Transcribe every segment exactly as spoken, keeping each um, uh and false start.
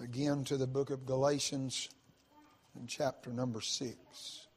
again to the book of Galatians in chapter number six.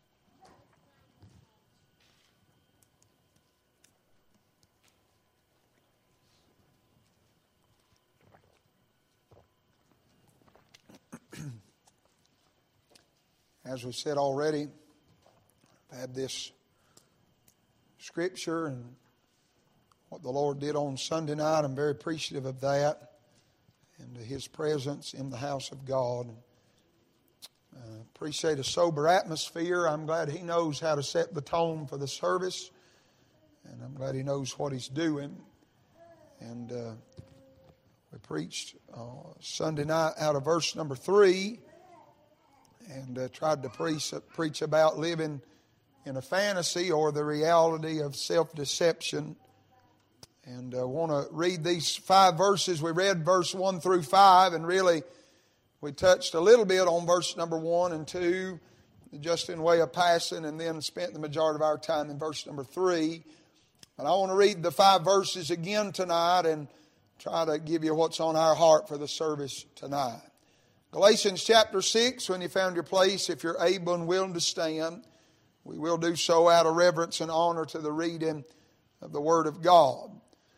As we said already, I've had this scripture and what the Lord did on Sunday night. I'm very appreciative of that and His presence in the house of God. Uh, appreciate a sober atmosphere. I'm glad He knows how to set the tone for the service, and I'm glad He knows what He's doing. And uh, we preached uh, Sunday night out of verse number three, and uh, tried to preach, preach about living in a fantasy or the reality of self-deception. And I uh, want to read these five verses. We read verse one through five, and really we touched a little bit on verse number one and two, just in way of passing, and then spent the majority of our time in verse number three. And I want to read the five verses again tonight and try to give you what's on our heart for the service tonight. Galatians chapter six, when you found your place, if you're able and willing to stand, we will do so out of reverence and honor to the reading of the Word of God.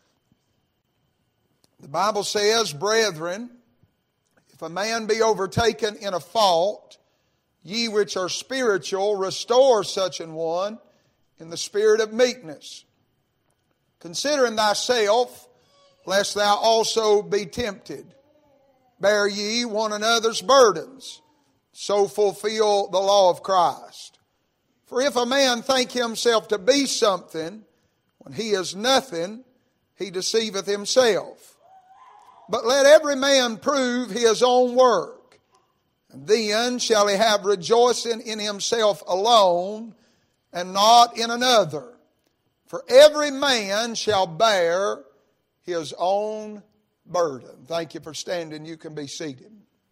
The Bible says, "Brethren, if a man be overtaken in a fault, ye which are spiritual, restore such an one in the spirit of meekness, considering thyself, lest thou also be tempted. Bear ye one another's burdens, so fulfill the law of Christ. For if a man think himself to be something, when he is nothing, he deceiveth himself. But let every man prove his own work, and then shall he have rejoicing in himself alone, and not in another. For every man shall bear his own burden." Thank you for standing. You can be seated.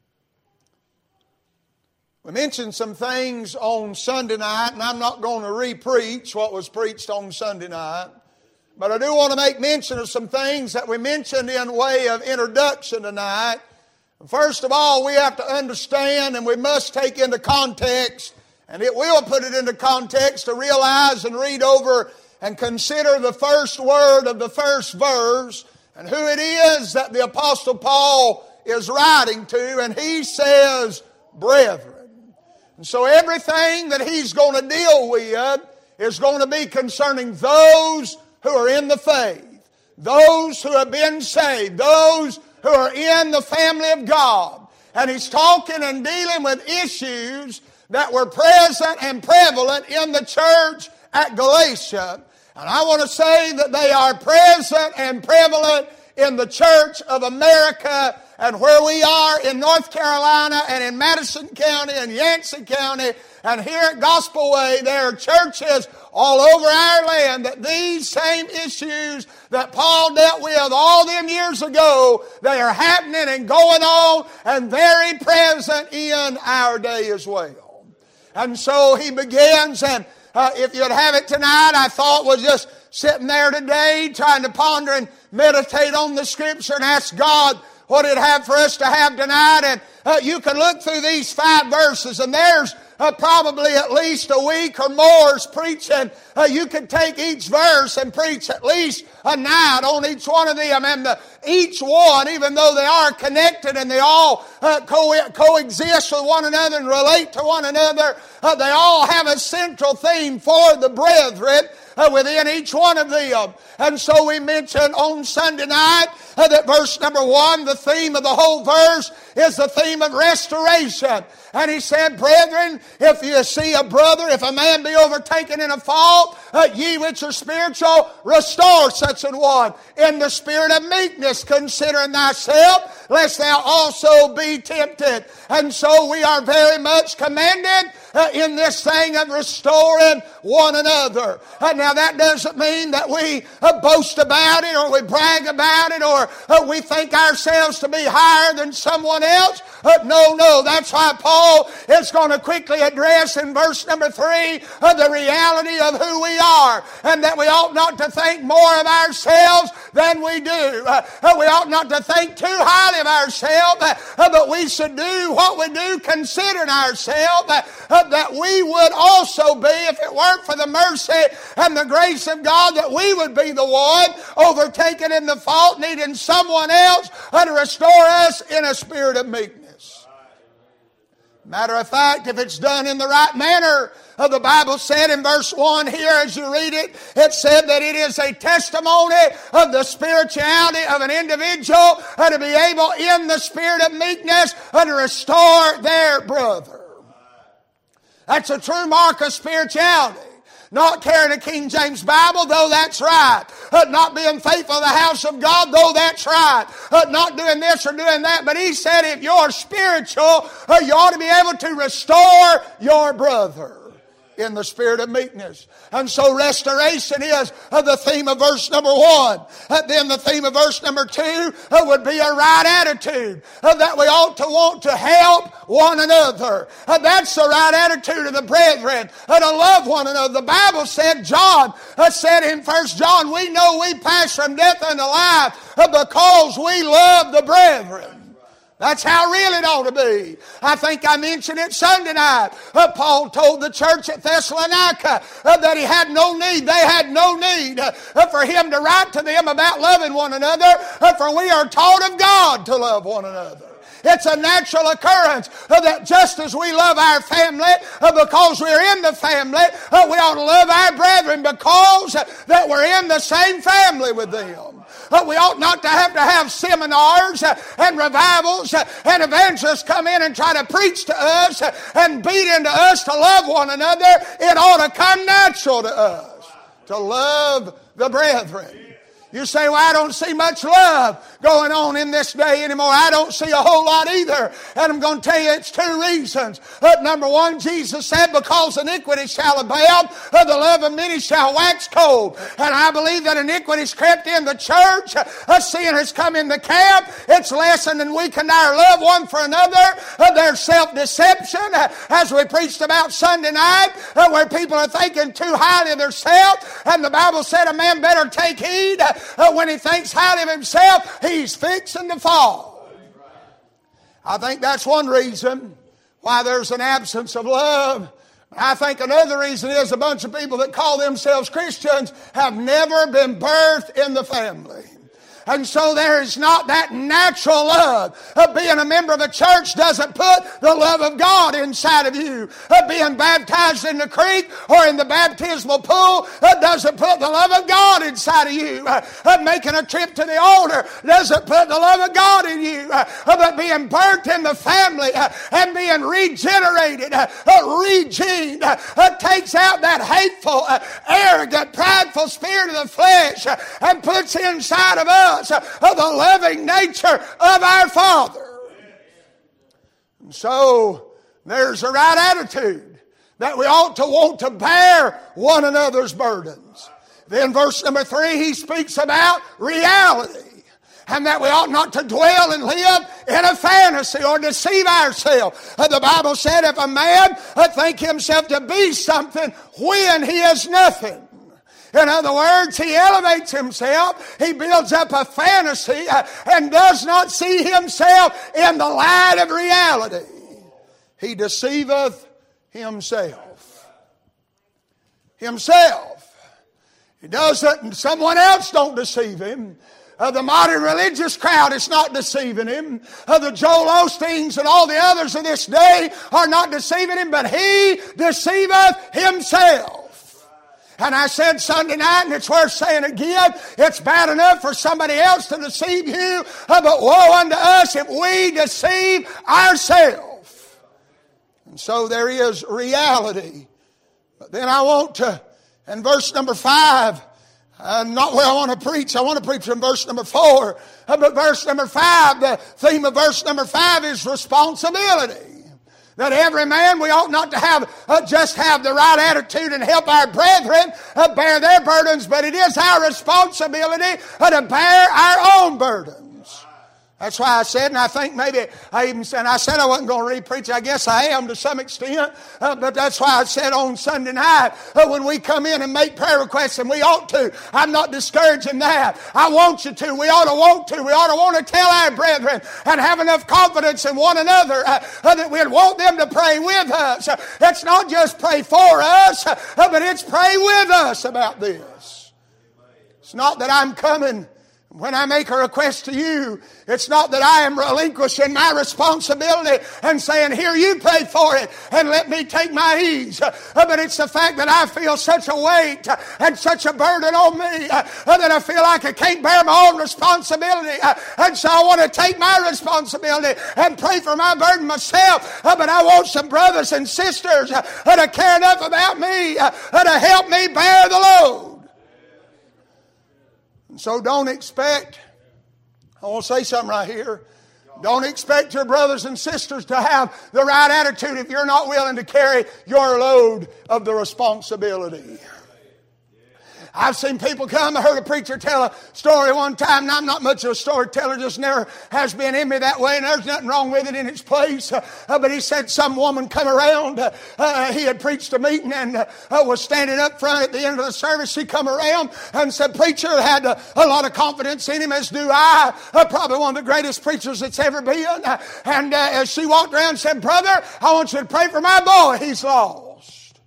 We mentioned some things on Sunday night, and I'm not going to re-preach what was preached on Sunday night. But I do want to make mention of some things that we mentioned in way of introduction tonight. First of all, we have to understand, and we must take into context, and it will put it into context to realize and read over and consider the first word of the first verse and who it is that the Apostle Paul is writing to. And he says, "Brethren." And so everything that he's going to deal with is going to be concerning those who are in the faith, those who have been saved, those who are in the family of God. And he's talking and dealing with issues that were present and prevalent in the church at Galatia. And I want to say that they are present and prevalent in the Church of America, and where we are in North Carolina and in Madison County and Yancey County and here at Gospel Way. There are churches all over our land that these same issues that Paul dealt with all them years ago, they are happening and going on and very present in our day as well. And so he begins, and Uh, if you'd have it tonight, I thought was just sitting there today trying to ponder and meditate on the Scripture and ask God what He'd have for us to have tonight. And uh, you can look through these five verses, and there's uh, probably at least a week or more's preaching. Uh, you could take each verse and preach at least a night on each one of them. And the, each one, even though they are connected and they all uh, co- coexist with one another and relate to one another, uh, they all have a central theme for the brethren uh, within each one of them. And so we mentioned on Sunday night uh, that verse number one, the theme of the whole verse is the theme of restoration. And he said, "Brethren, if you see a brother, if a man be overtaken in a fault, uh, ye which are spiritual, restore such an one in the spirit of meekness, considering thyself, lest thou also be tempted." And so we are very much commanded uh, in this thing of restoring one another. Uh, now that doesn't mean that we uh, boast about it or we brag about it or uh, we think ourselves to be higher than someone else. Uh, no, no. That's why Paul is going to quickly address in verse number three uh, the reality of who we are, and that we ought not to think more of ourselves than we do. Uh, uh, we ought not to think too highly of ourselves, uh, uh, but we should do what we do considering ourselves, uh, uh, that we would also be, if it weren't for the mercy and the grace of God, that we would be the one overtaken in the fault, needing someone else uh, to restore us in a spirit of meekness. Matter of fact, if it's done in the right manner, uh, the Bible said in verse one here, as you read it, it said that it is a testimony of the spirituality of an individual uh, to be able in the spirit of meekness uh, to restore their brother. That's a true mark of spirituality. Not carrying a King James Bible, though that's right. Uh, not being faithful to the house of God, though that's right. Uh, not doing this or doing that. But he said if you're spiritual, uh, you ought to be able to restore your brother in the spirit of meekness. And so restoration is uh, the theme of verse number one. Uh, then the theme of verse number two uh, would be a right attitude. Uh, that we ought to want to help one another. Uh, that's the right attitude of the brethren. Uh, to love one another. The Bible said, John uh, said in First John, we know we pass from death unto life uh, because we love the brethren. That's how real it ought to be. I think I mentioned it Sunday night. Uh, Paul told the church at Thessalonica uh, that he had no need, they had no need uh, for him to write to them about loving one another, uh, for we are taught of God to love one another. It's a natural occurrence uh, that just as we love our family uh, because we're in the family, uh, we ought to love our brethren because uh, that we're in the same family with them. Uh, we ought not to have to have seminars uh, and revivals uh, and evangelists come in and try to preach to us uh, and beat into us to love one another. It ought to come natural to us to love the brethren. You say, well, I don't see much love going on in this day anymore. I don't see a whole lot either. And I'm going to tell you it's two reasons. Uh, number one, Jesus said, because iniquity shall abound, uh, the love of many shall wax cold. And I believe that iniquity's crept in the church. Uh, sin has come in the camp. It's lessened and weakened our love one for another. Uh, there's self-deception, uh, as we preached about Sunday night, uh, where people are thinking too highly of themselves. And the Bible said a man better take heed. Uh, Uh, when he thinks highly of himself, he's fixing to fall. I think that's one reason why there's an absence of love. I think another reason is a bunch of people that call themselves Christians have never been birthed in the family. And so there is not that natural love. Uh, being a member of a church doesn't put the love of God inside of you. Uh, being baptized in the creek or in the baptismal pool uh, doesn't put the love of God inside of you. Uh, uh, making a trip to the altar doesn't put the love of God in you. Uh, uh, but being burnt in the family uh, and being regenerated, uh, uh, regened, uh, uh, takes out that hateful, uh, arrogant, prideful spirit of the flesh uh, and puts inside of us of the loving nature of our Father. And so there's a right attitude that we ought to want to bear one another's burdens. Then verse number three, he speaks about reality, and that we ought not to dwell and live in a fantasy or deceive ourselves. Uh, the Bible said if a man uh, think himself to be something when he is nothing. In other words, he elevates himself, he builds up a fantasy uh, and does not see himself in the light of reality. He deceiveth himself. Himself. He doesn't, and someone else don't deceive him. Uh, the modern religious crowd is not deceiving him. Uh, the Joel Osteens and all the others of this day are not deceiving him, but he deceiveth himself. And I said Sunday night, and it's worth saying again, it's bad enough for somebody else to deceive you, uh, but woe unto us if we deceive ourselves. And so there is reality. But then I want to, in verse number five, uh, not where I want to preach, I want to preach from verse number four, uh, but verse number five, the theme of verse number five is responsibility. That every man, we ought not to have uh, just have the right attitude and help our brethren uh, bear their burdens, but it is our responsibility uh, to bear our own burdens. That's why I said, and I think maybe I even said, I said I wasn't going to re-preach. I guess I am to some extent. Uh, but that's why I said on Sunday night, uh, when we come in and make prayer requests, and we ought to. I'm not discouraging that. I want you to. We ought to want to. We ought to want to tell our brethren and have enough confidence in one another uh, uh, that we'd want them to pray with us. Uh, it's not just pray for us, uh, but it's pray with us about this. It's not that I'm coming. When I make a request to you, it's not that I am relinquishing my responsibility and saying, here, you pray for it and let me take my ease. But it's the fact that I feel such a weight and such a burden on me that I feel like I can't bear my own responsibility. And so I want to take my responsibility and pray for my burden myself. But I want some brothers and sisters to care enough about me to help me bear the load. So don't expect, I want to say something right here. Don't expect your brothers and sisters to have the right attitude if you're not willing to carry your load of the responsibility. I've seen people come. I heard a preacher tell a story one time, and I'm not much of a storyteller, just never has been in me that way, and there's nothing wrong with it in its place. Uh, but he said some woman come around. Uh, uh, he had preached a meeting and uh, was standing up front at the end of the service. She come around and said, preacher had uh, a lot of confidence in him, as do I. Uh, probably one of the greatest preachers that's ever been. Uh, and uh, as she walked around and said, brother, I want you to pray for my boy. He's lost.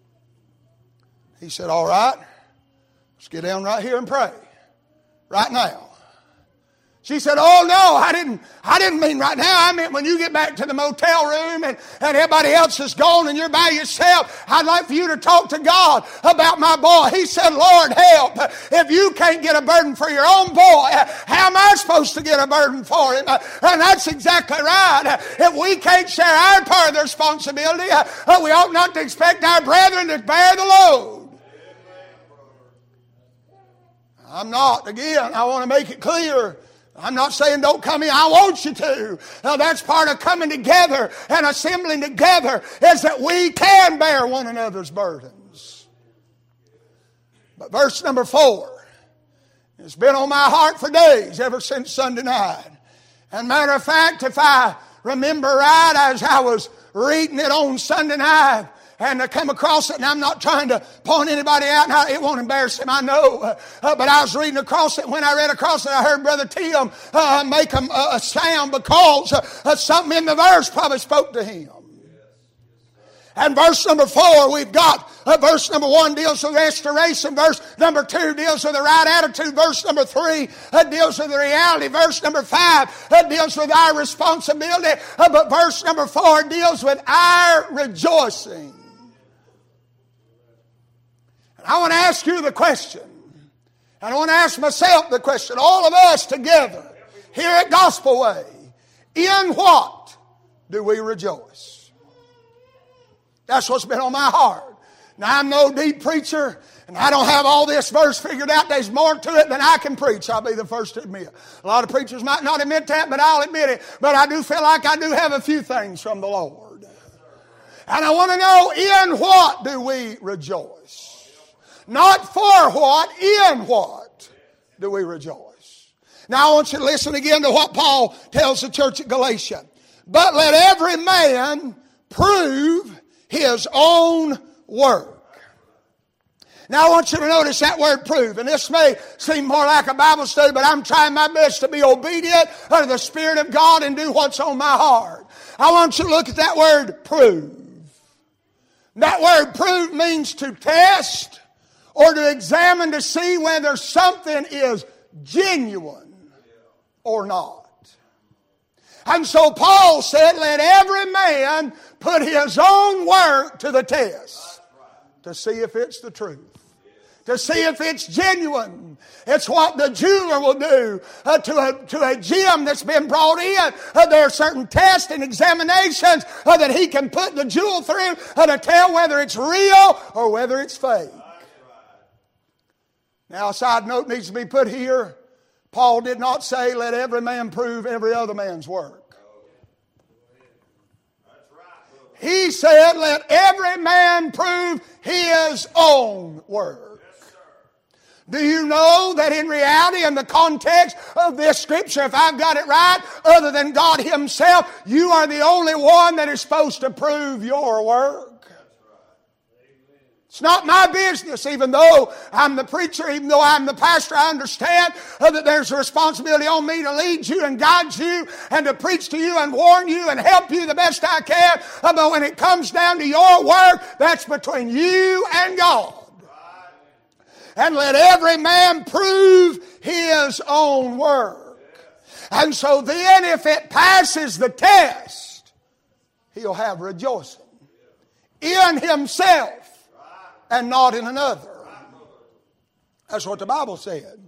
He said, all right. Let's get down right here and pray. Right now. She said, oh no, I didn't I didn't mean right now. I meant when you get back to the motel room and, and everybody else is gone and you're by yourself, I'd like for you to talk to God about my boy. He said, Lord, help. If you can't get a burden for your own boy, how am I supposed to get a burden for him? And that's exactly right. If we can't share our part of the responsibility, we ought not to expect our brethren to bear the load. I'm not, again, I want to make it clear. I'm not saying don't come in. I want you to. Now that's part of coming together and assembling together, is that we can bear one another's burdens. But verse number four, it's been on my heart for days, ever since Sunday night. And matter of fact, if I remember right, as I was reading it on Sunday night, and to come across it, and I'm not trying to point anybody out, and I, it won't embarrass him, I know. Uh, uh, but I was reading across it. When I read across it, I heard Brother Tim uh, make a, a sound because uh, uh, something in the verse probably spoke to him. And verse number four, we've got uh, verse number one deals with restoration. Verse number two deals with the right attitude. Verse number three uh, deals with the reality. Verse number five uh, deals with our responsibility. Uh, but verse number four deals with our rejoicing. And I want to ask you the question. And I want to ask myself the question. All of us together here at Gospel Way. In what do we rejoice? That's what's been on my heart. Now, I'm no deep preacher, and I don't have all this verse figured out. There's more to it than I can preach. I'll be the first to admit. A lot of preachers might not admit that, but I'll admit it. But I do feel like I do have a few things from the Lord. And I want to know, in what do we rejoice? Not for what, in what do we rejoice? Now I want you to listen again to what Paul tells the church at Galatia. But let every man prove his own work. Now I want you to notice that word prove. And this may seem more like a Bible study, but I'm trying my best to be obedient to the Spirit of God and do what's on my heart. I want you to look at that word prove. That word prove means to test, or to examine to see whether something is genuine or not. And so Paul said, let every man put his own work to the test to see if it's the truth. To see if it's genuine. It's what the jeweler will do uh, to, a, to a gem that's been brought in. Uh, there are certain tests and examinations uh, that he can put the jewel through uh, to tell whether it's real or whether it's fake. Now, a side note needs to be put here. Paul did not say, let every man prove every other man's work. He said, let every man prove his own work. Do you know that in reality, in the context of this scripture, if I've got it right, other than God Himself, you are the only one that is supposed to prove your work? It's not my business, even though I'm the preacher, even though I'm the pastor, I understand that there's a responsibility on me to lead you and guide you and to preach to you and warn you and help you the best I can. But when it comes down to your work, that's between you and God. And let every man prove his own work. And so then if it passes the test, he'll have rejoicing in himself and not in another. That's what the Bible said.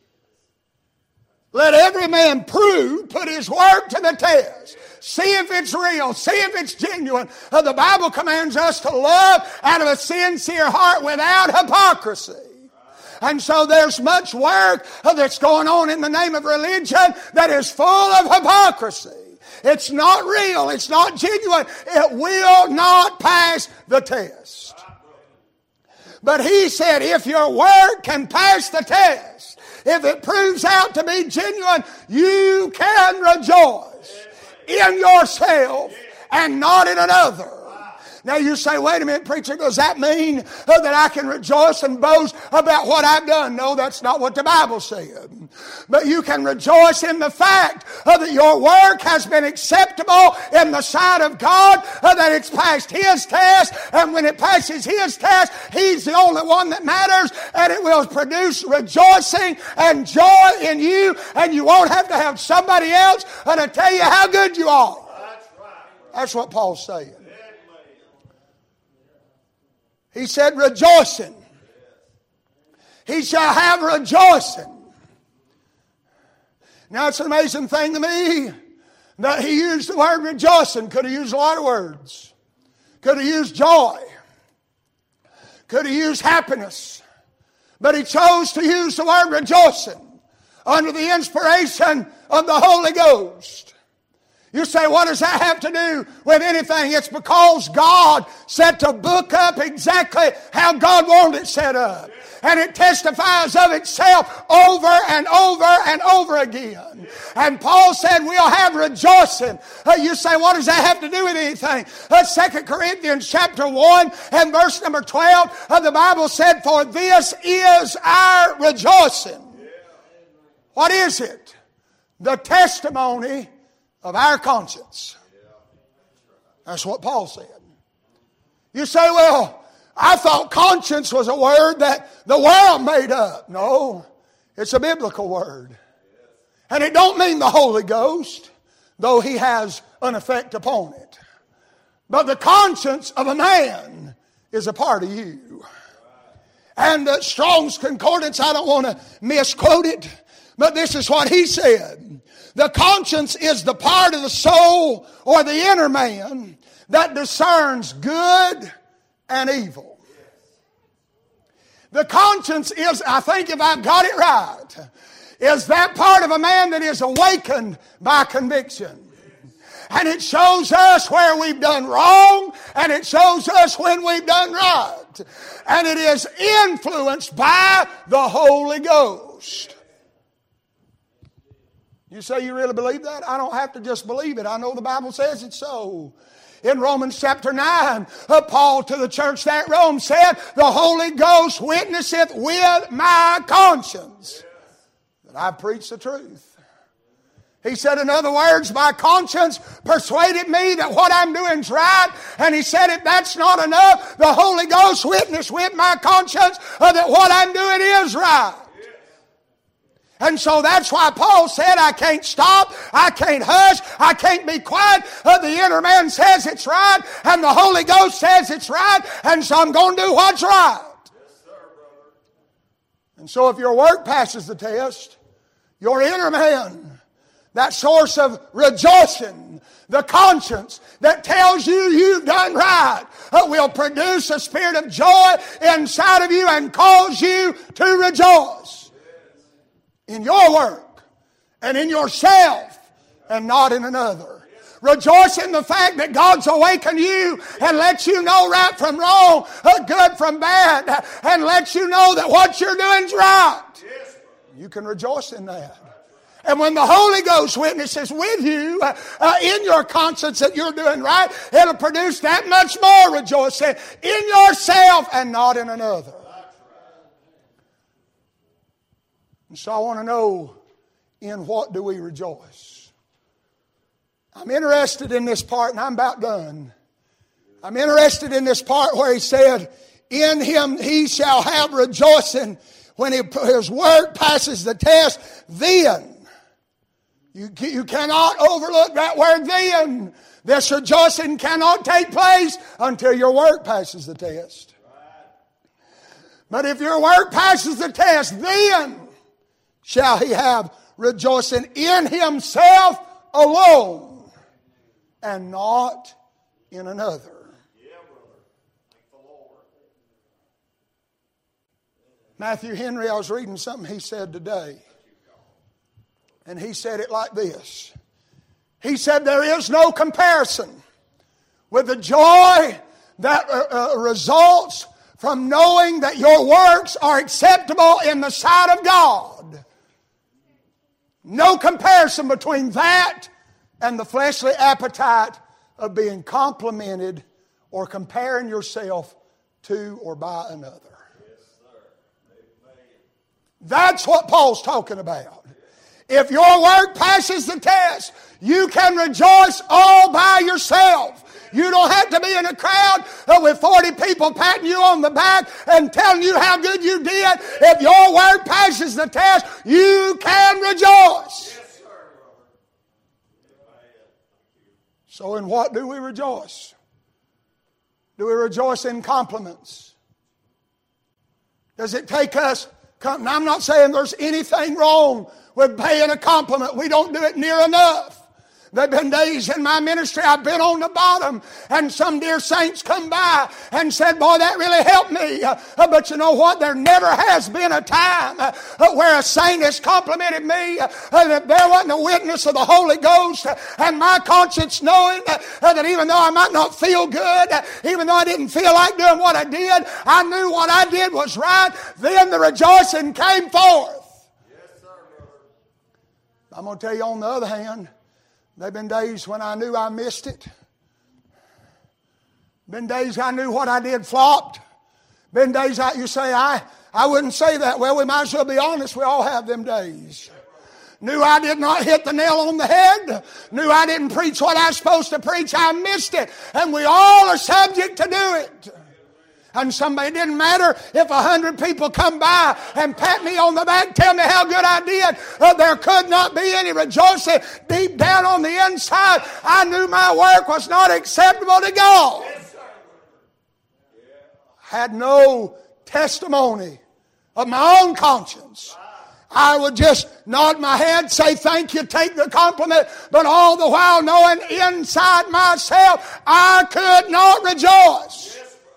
Let every man prove, put his work to the test. See if it's real. See if it's genuine. Uh, the Bible commands us to love out of a sincere heart without hypocrisy. And so there's much work that's going on in the name of religion that is full of hypocrisy. It's not real. It's not genuine. It will not pass the test. But he said, if your work can pass the test, if it proves out to be genuine, you can rejoice in yourself and not in another. Now you say, wait a minute, preacher, does that mean uh, that I can rejoice and boast about what I've done? No, that's not what the Bible said. But you can rejoice in the fact uh, that your work has been acceptable in the sight of God, uh, that it's passed His test, and when it passes His test, He's the only one that matters, and it will produce rejoicing and joy in you, and you won't have to have somebody else uh, to tell you how good you are. That's what Paul's saying. He said, rejoicing. He shall have rejoicing. Now, it's an amazing thing to me that he used the word rejoicing. Could have used a lot of words. Could have used joy. Could have used happiness. But he chose to use the word rejoicing under the inspiration of the Holy Ghost. You say, what does that have to do with anything? It's because God set the book up exactly how God wanted it set up. And it testifies of itself over and over and over again. And Paul said we'll have rejoicing. Uh, you say, what does that have to do with anything? Uh, Second Corinthians chapter one and verse number twelve, uh, the Bible said, for this is our rejoicing. What is it? The testimony of our conscience. That's what Paul said. You say, well, I thought conscience was a word that the world made up. No, it's a biblical word. And it don't mean the Holy Ghost, though He has an effect upon it. But the conscience of a man is a part of you. And uh, Strong's Concordance, I don't want to misquote it, but this is what he said. The conscience is the part of the soul or the inner man that discerns good and evil. The conscience is, I think if I've got it right, is that part of a man that is awakened by conviction. And it shows us where we've done wrong, and it shows us when we've done right. And it is influenced by the Holy Ghost. You say you really believe that? I don't have to just believe it. I know the Bible says it's so. In Romans chapter nine, uh, Paul to the church there at Rome said, the Holy Ghost witnesseth with my conscience that I preach the truth. He said, in other words, my conscience persuaded me that what I'm doing is right. And he said, if that's not enough, the Holy Ghost witnessed with my conscience uh, that what I'm doing is right. And so that's why Paul said, I can't stop, I can't hush, I can't be quiet. Uh, the inner man says it's right, and the Holy Ghost says it's right, and so I'm going to do what's right. Yes, sir, brother. And so if your work passes the test, your inner man, that source of rejoicing, the conscience that tells you you've done right, uh, will produce a spirit of joy inside of you and cause you to rejoice in your work and in yourself and not in another. Rejoice in the fact that God's awakened you and let you know right from wrong, good from bad, and let you know that what you're doing is right. You can rejoice in that. And when the Holy Ghost witnesses with you uh, in your conscience that you're doing right, it'll produce that much more rejoicing in yourself and not in another. And so I want to know, in what do we rejoice? I'm interested in this part, and I'm about done. I'm interested in this part where he said, in him he shall have rejoicing when his word passes the test. Then, you, you cannot overlook that word then. This rejoicing cannot take place until your work passes the test. But if your work passes the test, then shall he have rejoicing in himself alone and not in another. Matthew Henry, I was reading something he said today. And he said it like this. He said, there is no comparison with the joy that uh, uh, results from knowing that your works are acceptable in the sight of God. No comparison between that and the fleshly appetite of being complimented or comparing yourself to or by another. That's what Paul's talking about. If your work passes the test, you can rejoice all by yourself. You don't have to be in a crowd with forty people patting you on the back and telling you how good you did. If your work passes the test, you can rejoice. So in what do we rejoice? Do we rejoice in compliments? Does it take us... Now, I'm not saying there's anything wrong with paying a compliment. We don't do it near enough. There have been days in my ministry I've been on the bottom and some dear saints come by and said, boy, that really helped me. Uh, but you know what? There never has been a time uh, where a saint has complimented me uh, that there wasn't a witness of the Holy Ghost uh, and my conscience knowing uh, that even though I might not feel good, uh, even though I didn't feel like doing what I did, I knew what I did was right. Then the rejoicing came forth. Yes, sir, brother. I'm going to tell you on the other hand, there have been days when I knew I missed it. Been days I knew what I did flopped. Been days I, you say, I, I wouldn't say that. Well, we might as well be honest. We all have them days. Knew I did not hit the nail on the head. Knew I didn't preach what I was supposed to preach. I missed it. And we all are subject to do it. And somebody, it didn't matter if a hundred people come by and pat me on the back, tell me how good I did. Uh, there could not be any rejoicing. Deep down on the inside, I knew my work was not acceptable to God. Yes, had no testimony of my own conscience. I would just nod my head, say thank you, take the compliment, but all the while knowing inside myself I could not rejoice.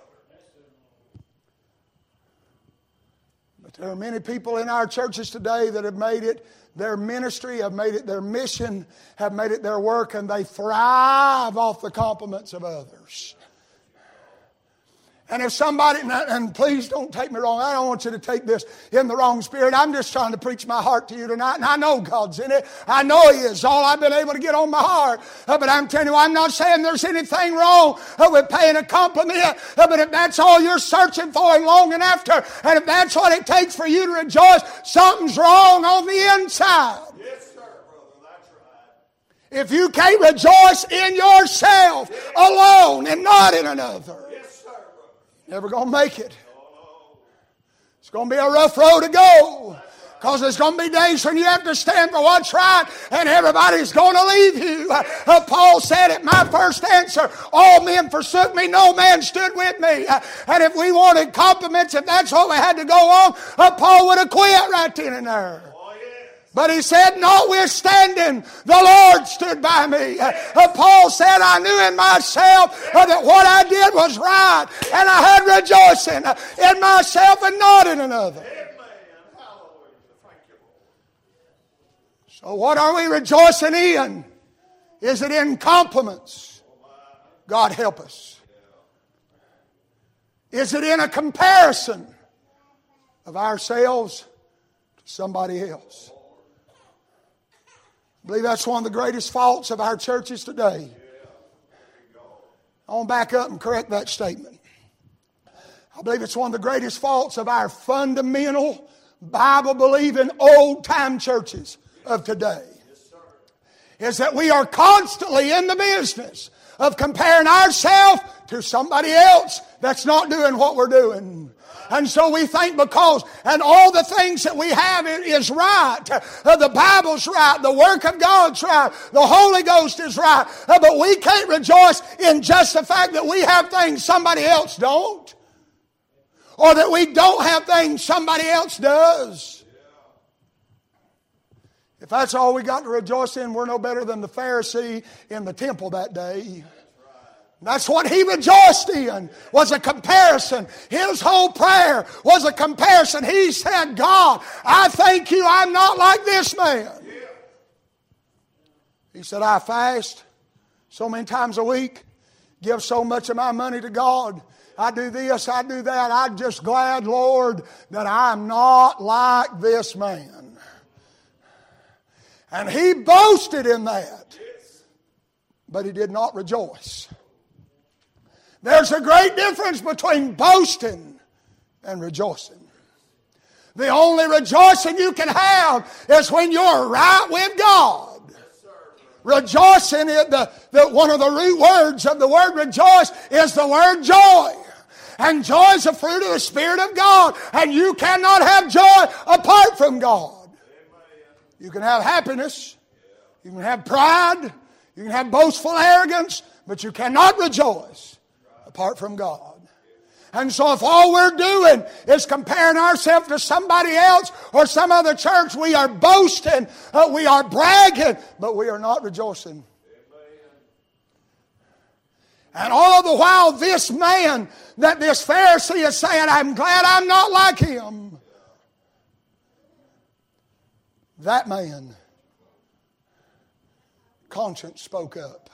There are many people in our churches today that have made it their ministry, have made it their mission, have made it their work, and they thrive off the compliments of others. And if somebody, and please don't take me wrong, I don't want you to take this in the wrong spirit. I'm just trying to preach my heart to you tonight, and I know God's in it. I know He is. All I've been able to get on my heart. Uh, but I'm telling you, I'm not saying there's anything wrong uh, with paying a compliment. Uh, but if that's all you're searching for and longing after, and if that's what it takes for you to rejoice, something's wrong on the inside. Yes, sir, brother. That's right. If you can't rejoice in yourself alone and not in another, never going to make it. It's going to be a rough road to go. Because there's going to be days when you have to stand for what's right and everybody's going to leave you. Uh, Paul said it, my first answer, all men forsook me, no man stood with me. Uh, and if we wanted compliments, if that's what we had to go on, uh, Paul would have quit right then and there. But he said, notwithstanding, the Lord stood by me. Uh, Paul said, I knew in myself uh, that what I did was right. And I had rejoicing uh, in myself and not in another. So what are we rejoicing in? Is it in compliments? God help us. Is it in a comparison of ourselves to somebody else? I believe that's one of the greatest faults of our churches today. I want to back up and correct that statement. I believe it's one of the greatest faults of our fundamental, Bible-believing, old-time churches of today. Is that we are constantly in the business of comparing ourselves to somebody else that's not doing what we're doing. And so we think because, and all the things that we have is right. Uh, the Bible's right. The work of God's right. The Holy Ghost is right. Uh, but we can't rejoice in just the fact that we have things somebody else don't. Or that we don't have things somebody else does. If that's all we got to rejoice in, we're no better than the Pharisee in the temple that day. That's what he rejoiced in, was a comparison. His whole prayer was a comparison. He said, God, I thank you I'm not like this man. He said, I fast so many times a week, give so much of my money to God. I do this, I do that. I'm just glad, Lord, that I'm not like this man. And he boasted in that. But he did not rejoice. There's a great difference between boasting and rejoicing. The only rejoicing you can have is when you're right with God. Rejoicing, the, the, one of the root words of the word rejoice is the word joy. And joy is a fruit of the Spirit of God. And you cannot have joy apart from God. You can have happiness. You can have pride. You can have boastful arrogance. But you cannot rejoice apart from God. And so if all we're doing is comparing ourselves to somebody else or some other church, we are boasting, uh, we are bragging, but we are not rejoicing. And all the while this man, that this Pharisee is saying, I'm glad I'm not like him. That man, conscience spoke up.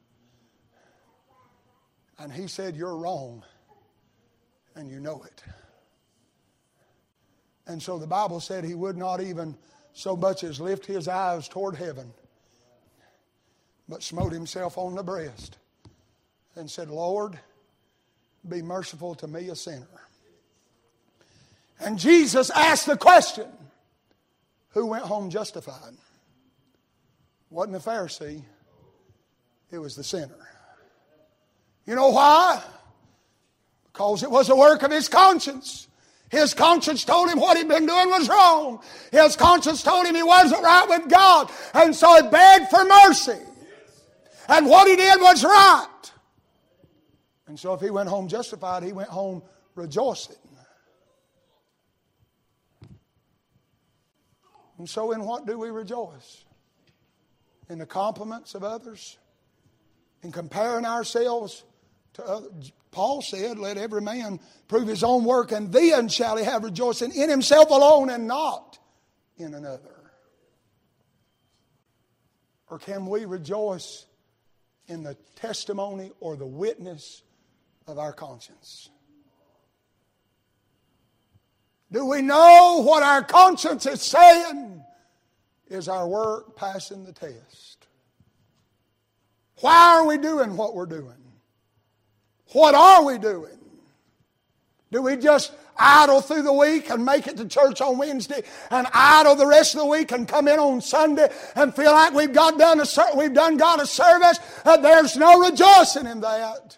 And he said, you're wrong. And you know it. And so the Bible said he would not even so much as lift his eyes toward heaven, but smote himself on the breast and said, Lord, be merciful to me, a sinner. And Jesus asked the question, who went home justified? Wasn't the Pharisee, it was the sinner. You know why? Because it was the work of his conscience. His conscience told him what he'd been doing was wrong. His conscience told him he wasn't right with God. And so he begged for mercy. And what he did was right. And so if he went home justified, he went home rejoicing. And so in what do we rejoice? In the compliments of others? In comparing ourselves to others? Paul said, let every man prove his own work, and then shall he have rejoicing in himself alone and not in another. Or can we rejoice in the testimony or the witness of our conscience? Do we know what our conscience is saying? Is our work passing the test? Why are we doing what we're doing? What are we doing? Do we just idle through the week and make it to church on Wednesday and idle the rest of the week and come in on Sunday and feel like we've got done a, we've done God a service? Uh, there's no rejoicing in that.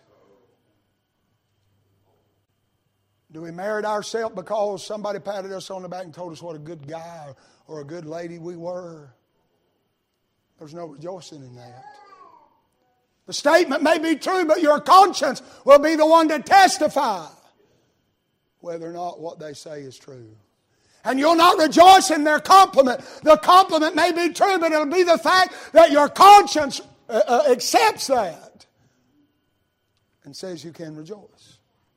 Do we merit ourselves because somebody patted us on the back and told us what a good guy or a good lady we were? There's no rejoicing in that. The statement may be true, but your conscience will be the one to testify whether or not what they say is true. And you'll not rejoice in their compliment. The compliment may be true, but it'll be the fact that your conscience uh, uh, accepts that and says you can rejoice.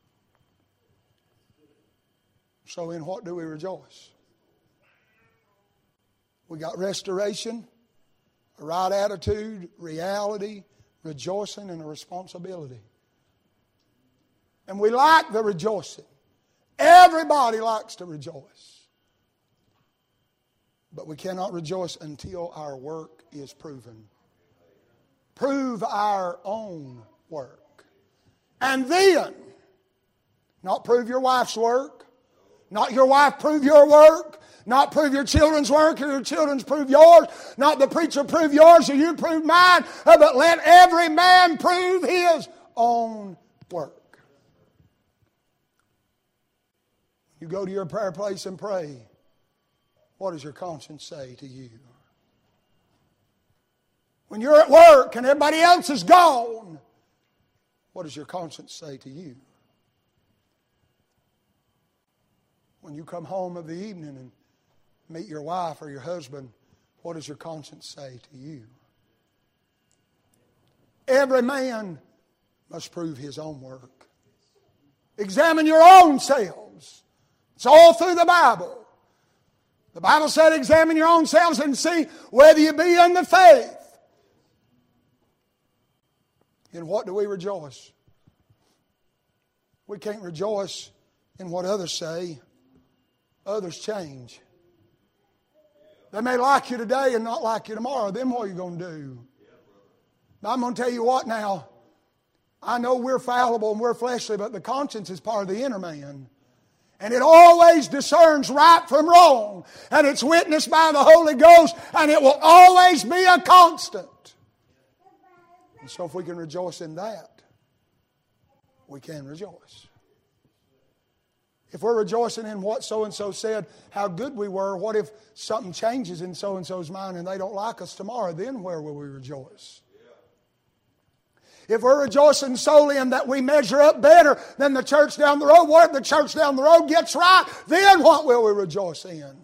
So in what do we rejoice? We got restoration A right attitude, reality, rejoicing, and a responsibility. And we like the rejoicing. Everybody likes to rejoice. But we cannot rejoice until our work is proven. Prove our own work. And then, not prove your wife's work, not your wife prove your work, not prove your children's work or your children's prove yours, not the preacher prove yours or you prove mine, but let every man prove his own work. You go to your prayer place and pray. What does your conscience say to you? When you're at work and everybody else is gone, what does your conscience say to you? When you come home of the evening and meet your wife or your husband, what does your conscience say to you? Every man must prove his own work. Examine your own selves. It's all through the Bible. The Bible said, examine your own selves and see whether you be in the faith. In what do we rejoice? We can't rejoice in what others say. Others change. They may like you today and not like you tomorrow. Then what are you going to do? Now, I'm going to tell you what now. I know we're fallible and we're fleshly, but the conscience is part of the inner man. And it always discerns right from wrong. And it's witnessed by the Holy Ghost. And it will always be a constant. And so if we can rejoice in that, we can rejoice. If we're rejoicing in what so-and-so said, how good we were, what if something changes in so-and-so's mind and they don't like us tomorrow? Then where will we rejoice? If we're rejoicing solely in that we measure up better than the church down the road, what if the church down the road gets right? Then what will we rejoice in?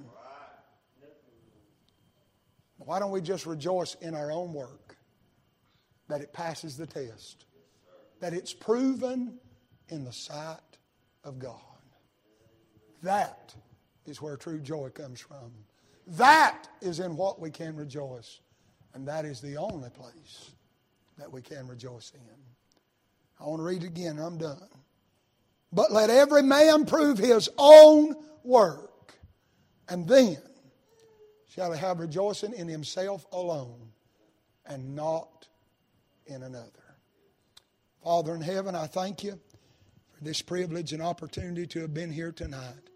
Why don't we just rejoice in our own work? That it passes the test. That it's proven in the sight of God. That is where true joy comes from. That is in what we can rejoice. And that is the only place that we can rejoice in. I want to read it again. I'm done. But let every man prove his own work, and then shall he have rejoicing in himself alone, and not in another. Father in heaven, I thank you for this privilege and opportunity to have been here tonight.